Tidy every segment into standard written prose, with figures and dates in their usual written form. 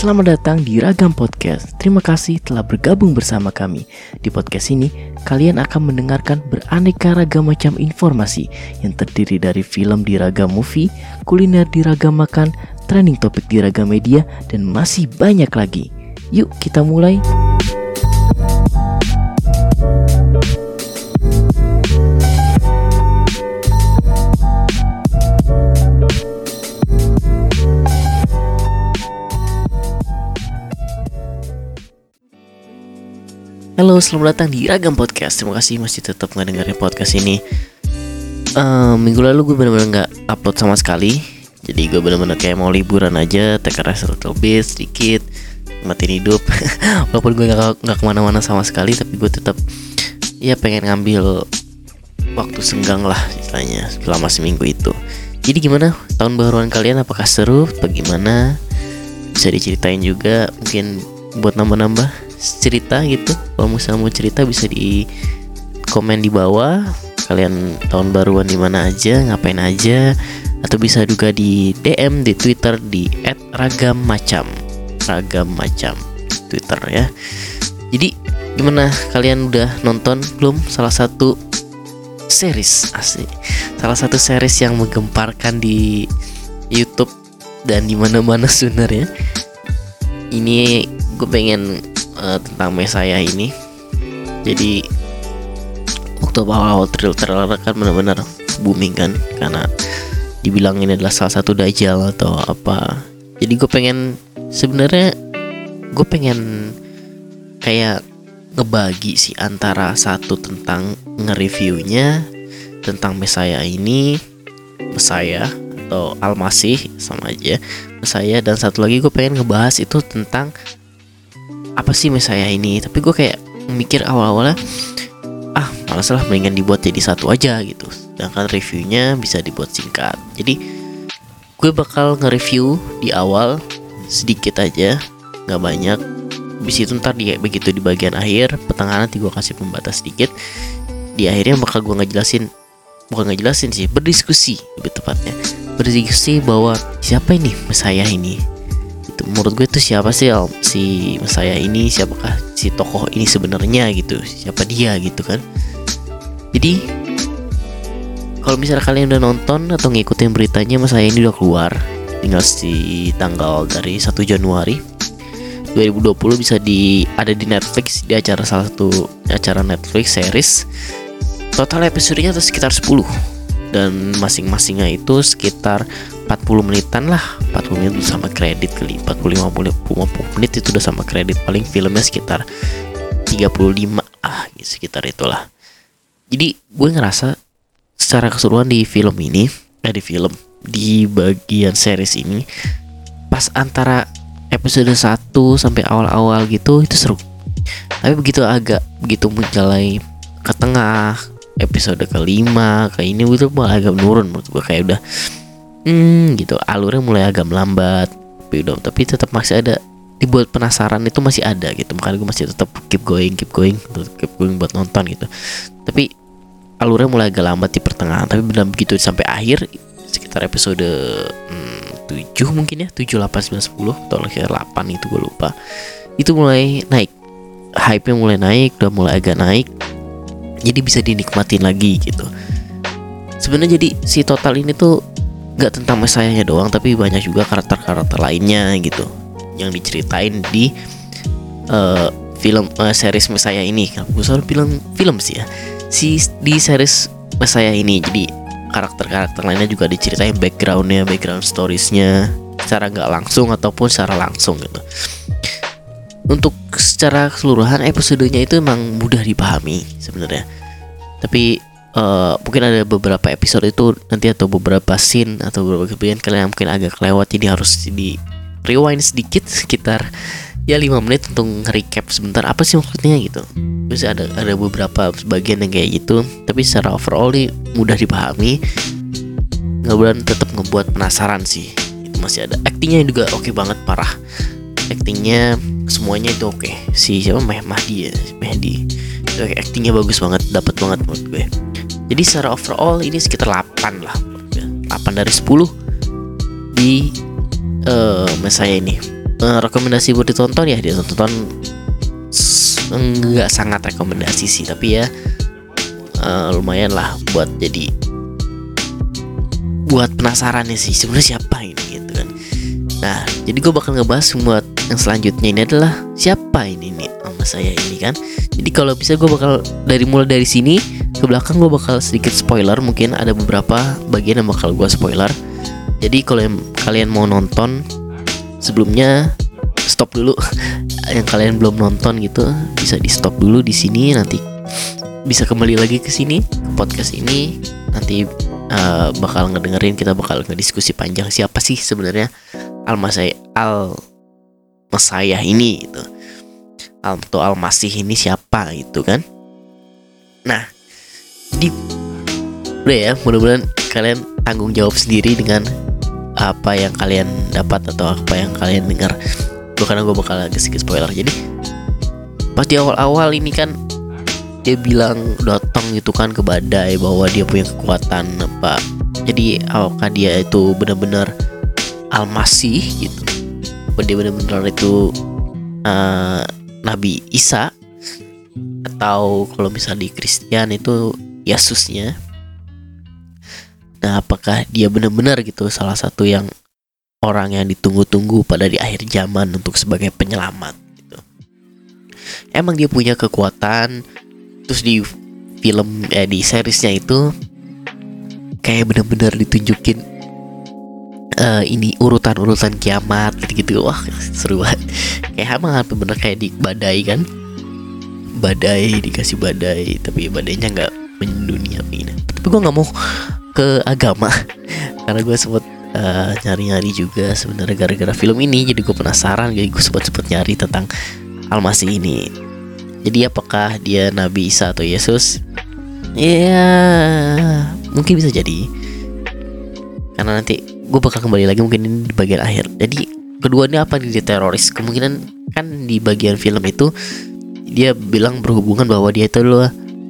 Selamat datang di Ragam Podcast. Terima kasih telah bergabung bersama kami. Di podcast ini, kalian akan mendengarkan beraneka ragam macam informasi yang terdiri dari film di Ragam Movie, kuliner di Ragam Makan, trending topik di Ragam Media, dan masih banyak lagi. Yuk kita mulai. Halo, selamat datang di Ragam Podcast. Terima kasih masih tetap ngedengerin podcast ini. Minggu lalu gue bener-bener gak upload sama sekali. Jadi gue bener-bener kayak mau liburan aja, take a rest a little bit, sedikit, nikmatin hidup. Walaupun gue gak kemana-mana sama sekali, tapi gue tetap ya pengen ngambil waktu senggang lah istilahnya selama seminggu itu. Jadi gimana tahun baruan kalian, apakah seru? Bagaimana? Bisa diceritain juga, mungkin buat nambah-nambah cerita gitu. Kalau misalnya mau cerita bisa di komen di bawah. Kalian tahun baruan di mana aja, ngapain aja, atau bisa juga di DM di Twitter di @ragammacam Twitter ya. Jadi gimana, kalian udah nonton belum salah satu series yang menggemparkan di YouTube dan di mana-mana sebenarnya? Ini gue pengen tentang Messiah ini. Jadi waktu awal-awal trailer kan benar-benar booming kan, karena dibilang ini adalah salah satu Dajjal atau apa. Jadi gue pengen kayak ngebagi sih antara satu tentang nge-reviewnya tentang Messiah atau Al-Masih, sama aja Messiah, dan satu lagi gue pengen ngebahas itu tentang apa sih Messiah ini. Tapi gue kayak mikir awal-awalnya malas lah, mendingan dibuat jadi satu aja gitu, sedangkan reviewnya bisa dibuat singkat. Jadi gue bakal nge-review di awal sedikit aja, gak banyak. Habis itu ntar begitu di bagian akhir, pertengahan nanti gue kasih pembatas sedikit. Di akhirnya bakal gue berdiskusi lebih tepatnya, berdiskusi bahwa siapa ini Messiah ini. Itu menurut gue itu siapa sih si Messiah ini, siapakah si tokoh ini sebenarnya gitu, siapa dia gitu kan. Jadi kalau misalnya kalian udah nonton atau ngikutin beritanya, Messiah ini udah keluar, tinggal di tanggal dari 1 Januari 2020 bisa ada di Netflix, di salah satu acara Netflix series. Total episodenya itu sekitar 10, dan masing-masingnya itu sekitar 40 menitan lah. 40 menit sama kredit kali, 50 menit itu udah sama kredit. Paling filmnya sekitar 35 gitu, sekitar itulah. Jadi gue ngerasa secara keseluruhan di bagian series ini, pas antara episode 1 sampai awal-awal gitu itu seru. Tapi begitu menjalani ke tengah, episode ke-5 kayak ini itu malah agak menurun menurut gue. Kayak udah gitu, alurnya mulai agak melambat. Tapi tetap masih ada, dibuat penasaran itu masih ada gitu. Makanya gue masih tetap keep going buat nonton gitu. Tapi alurnya mulai agak lambat di pertengahan. Tapi benar begitu sampai akhir, sekitar episode 7 mungkin ya, 7, 8, 9, 10 atau 8 itu gue lupa. Itu mulai naik, hype-nya mulai naik, udah mulai agak naik. Jadi bisa dinikmatin lagi gitu. Sebenarnya jadi si total ini tuh gak tentang Messiah-nya doang, tapi banyak juga karakter-karakter lainnya gitu yang diceritain di film series Messiah ini. Gue selalu bilang film sih ya, di series Messiah ini. Jadi karakter-karakter lainnya juga diceritain background storiesnya secara gak langsung ataupun secara langsung gitu. Untuk secara keseluruhan episodenya itu emang mudah dipahami sebenarnya. Tapi mungkin ada beberapa episode itu nanti, atau beberapa scene atau beberapa bagian kalian mungkin agak kelewat, jadi harus di rewind sedikit sekitar 5 menit untuk recap sebentar apa sih maksudnya gitu. Terus ada beberapa bagian yang kayak gitu. Tapi secara overall ini mudah dipahami, tetap ngebuat penasaran sih. Itu masih ada actingnya juga oke banget, parah. Actingnya semuanya itu oke. Si siapa, Mehdi itu actingnya bagus banget, dapat banget menurut gue. Jadi secara overall ini sekitar 8 lah, 8 dari 10 di Messiah ini. rekomendasi buat ditonton ya ditonton. Enggak sangat rekomendasi sih, tapi ya lumayan lah buat penasaran sih sebenarnya siapa ini gitu kan. Nah, jadi gue bakal ngebahas buat yang selanjutnya ini adalah siapa ini nih sama saya ini kan. Jadi kalau bisa gue bakal mulai dari sini ke belakang gue bakal sedikit spoiler, mungkin ada beberapa bagian yang bakal gue spoiler. Jadi kalau kalian mau nonton sebelumnya stop dulu. Yang kalian belum nonton gitu bisa di stop dulu di sini, nanti bisa kembali lagi ke sini ke podcast ini, nanti bakal ngedengerin, kita bakal ngediskusi panjang siapa sih sebenarnya Al-Masayah ini gitu. Atau Al-Masih ini siapa gitu kan. Nah, jadi udah ya, mudah-mudahan kalian tanggung jawab sendiri dengan apa yang kalian dapat atau apa yang kalian dengar. Karena gue bakal agak sedikit spoiler. Jadi pas di awal-awal ini kan dia bilang datang gitu kan ke badai bahwa dia punya kekuatan apa. Jadi apakah dia itu benar-benar Al-Masih gitu, apa dia benar-benar itu Nabi Isa, atau kalau misalnya di Kristen itu Yesusnya. Nah, apakah dia benar-benar gitu salah satu yang orang yang ditunggu-tunggu pada di akhir zaman untuk sebagai penyelamat gitu. Emang dia punya kekuatan. Terus di film di seriesnya itu kayak benar-benar ditunjukin ini urutan-urutan kiamat gitu-gitu. Wah, seru banget. Kayak emang bener kayak di badai kan. Badai, dikasih badai, tapi badainya gak mendunia ini. Tapi gue gak mau ke agama karena gue sempet nyari-nyari juga sebenarnya gara-gara film ini. Jadi gue penasaran, jadi gue sempet nyari tentang Al-Masih ini. Jadi apakah dia Nabi Isa atau Yesus? Ya mungkin bisa jadi, karena nanti gue bakal kembali lagi mungkin ini di bagian akhir. Jadi keduanya apa, dia teroris. Kemungkinan kan di bagian film itu dia bilang berhubungan bahwa dia itu adalah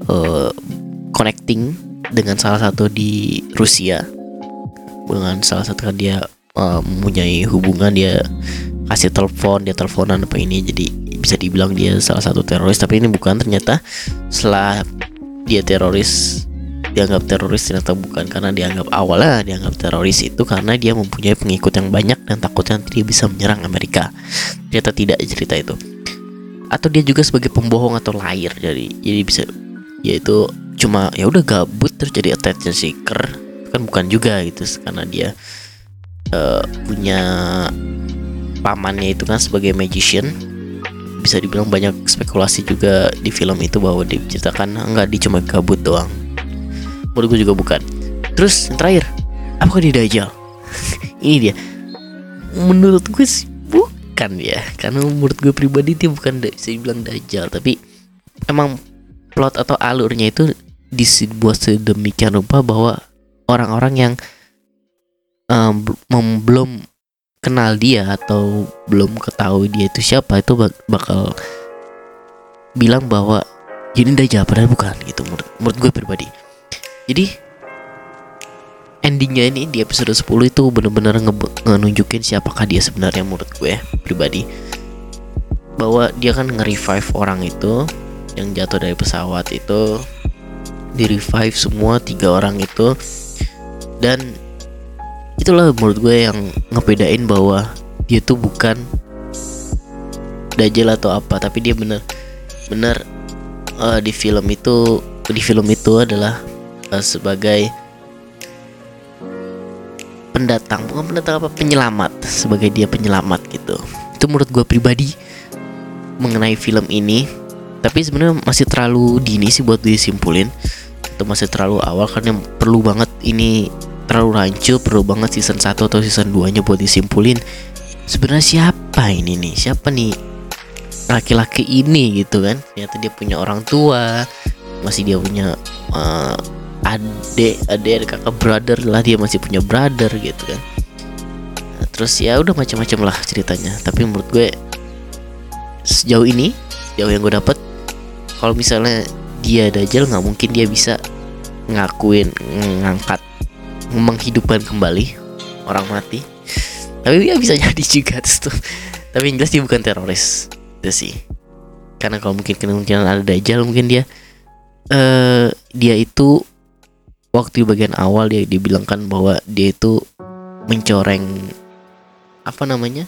connecting dengan salah satu di Rusia, dengan salah satu kan dia mempunyai hubungan, dia kasih telepon, dia teleponan apa ini. Jadi bisa dibilang dia salah satu teroris, tapi ini bukan. Ternyata setelah dia dianggap teroris ternyata bukan, karena awalnya dianggap teroris itu karena dia mempunyai pengikut yang banyak dan takutnya dia bisa menyerang Amerika. Ternyata tidak cerita itu. Atau dia juga sebagai pembohong atau liar. Jadi bisa dia itu cuma ya udah gabut terus jadi attention seeker. Kan bukan juga gitu, karena dia punya pamannya itu kan sebagai magician. Bisa dibilang banyak spekulasi juga di film itu bahwa dia diceritakan enggak, dia cuma gabut doang. Menurut gue juga bukan. Terus yang terakhir, apakah dia Dajjal? Ini dia. Menurut gue sih bukan ya, karena menurut gue pribadi dia bukan bisa dibilang Dajjal, tapi emang plot atau alurnya itu dibuat sedemikian rupa bahwa orang-orang yang belum kenal dia atau belum ketahui dia itu siapa itu bakal bilang bahwa ini Dajjal, padahal bukan gitu menurut gue pribadi. Jadi endingnya ini di episode 10 itu benar-benar nunjukin siapakah dia sebenarnya menurut gue pribadi. Bahwa dia kan nge-revive orang itu yang jatuh dari pesawat itu, di-revive semua 3 orang itu. Dan itulah menurut gue yang ngebedain bahwa dia tuh bukan Dajjal atau apa, tapi dia benar di film itu adalah sebagai penyelamat, sebagai dia penyelamat gitu. Itu menurut gue pribadi mengenai film ini. Tapi sebenarnya masih terlalu dini sih buat disimpulin, atau masih terlalu awal, karena perlu banget ini, terlalu rancu, perlu banget season 1 atau season 2 nya buat disimpulin sebenarnya siapa nih laki-laki ini gitu kan. Ternyata dia punya orang tua, masih dia punya adik, kakak, brother lah, dia masih punya brother gitu kan. Nah, terus ya udah macam-macam lah ceritanya. Tapi menurut gue sejauh yang gue dapat, kalau misalnya dia Dajjal, nggak mungkin dia bisa menghidupkan kembali orang mati. Tapi ya bisa jadi juga tuh. Tapi yang jelas dia bukan teroris itu sih. Karena kalau mungkin kemungkinan ada Dajjal, mungkin dia itu waktu bagian awal dia dibilangkan bahwa dia itu mencoreng apa namanya,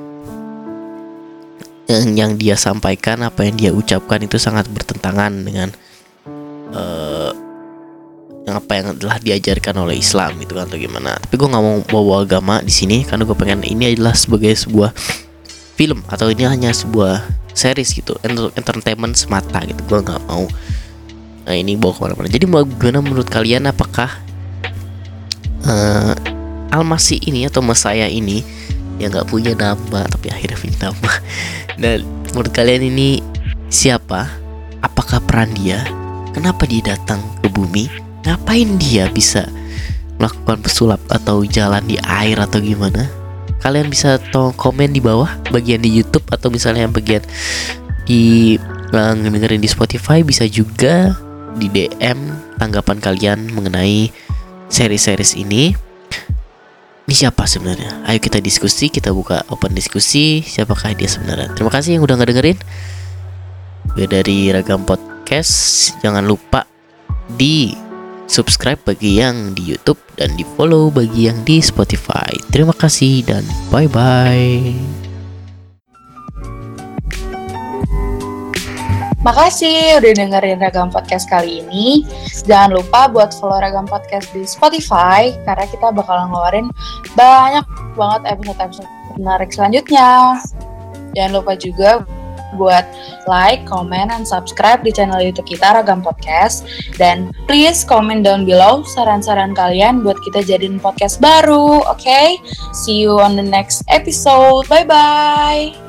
yang dia sampaikan, apa yang dia ucapkan itu sangat bertentangan dengan apa yang telah diajarkan oleh Islam gitu kan, atau gimana. Tapi gue nggak mau bawa agama di sini karena gue pengen ini adalah sebagai sebuah film atau ini hanya sebuah series gitu, entertainment semata gitu. Gue nggak mau ini bawa kemana-mana. Jadi gimana menurut kalian, apakah Al-Masih ini atau Messiah ini yang nggak punya nama tapi akhirnya punya nama, dan menurut kalian ini siapa? Apakah peran dia? Kenapa dia datang ke bumi? Ngapain dia bisa melakukan pesulap atau jalan di air atau gimana? Kalian bisa tolong komen di bawah bagian di YouTube, atau misalnya yang bagian di dengerin di Spotify bisa juga di DM tanggapan kalian mengenai seri-series ini. Ini siapa sebenarnya? Ayo kita diskusi, kita buka open diskusi. Siapakah dia sebenarnya? Terima kasih yang udah ngedengerin. Gue dari Ragam Podcast. Jangan lupa di subscribe bagi yang di YouTube dan di follow bagi yang di Spotify. Terima kasih dan bye-bye. Makasih udah dengerin Ragam Podcast kali ini. Jangan lupa buat follow Ragam Podcast di Spotify, karena kita bakal ngeluarin banyak banget episode-episode menarik selanjutnya. Jangan lupa juga buat like, comment, and subscribe di channel YouTube kita Ragam Podcast. Dan please comment down below saran-saran kalian buat kita jadiin podcast baru. Okay? See you on the next episode. Bye-bye.